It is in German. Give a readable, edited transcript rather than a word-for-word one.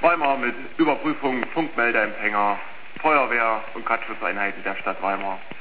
Weimar mit Überprüfung Funkmeldeempfänger, Feuerwehr und Kratzschutzeinheiten der Stadt Weimar.